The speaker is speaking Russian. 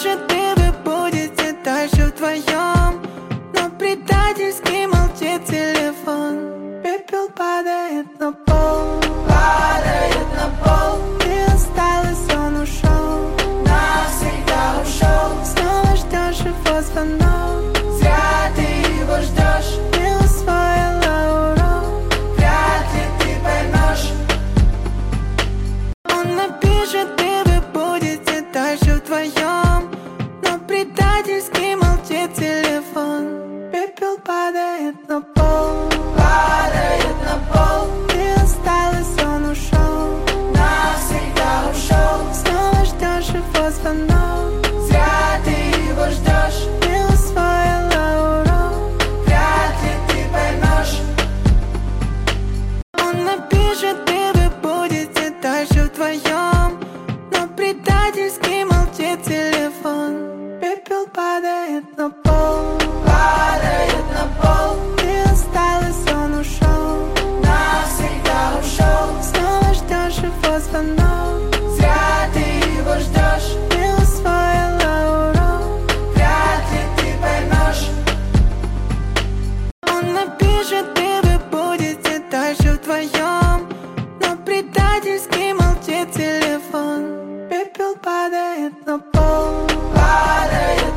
напишет, и вы будете дальше вдвоем, но предательски молчит телефон. Пепел падает на пол, падает на пол. Ты осталась, он ушел, навсегда ушел. Снова ждешь его звонок, зря ты его ждешь. Не усвоила урок, вряд ли ты поймешь. Он напишет, и вы будете дальше вдвоем, но предательски молчит телефон. Пепел падает на пол, падает на пол. Ты осталась, он ушел, навсегда ушел. Снова ждешь его звонок.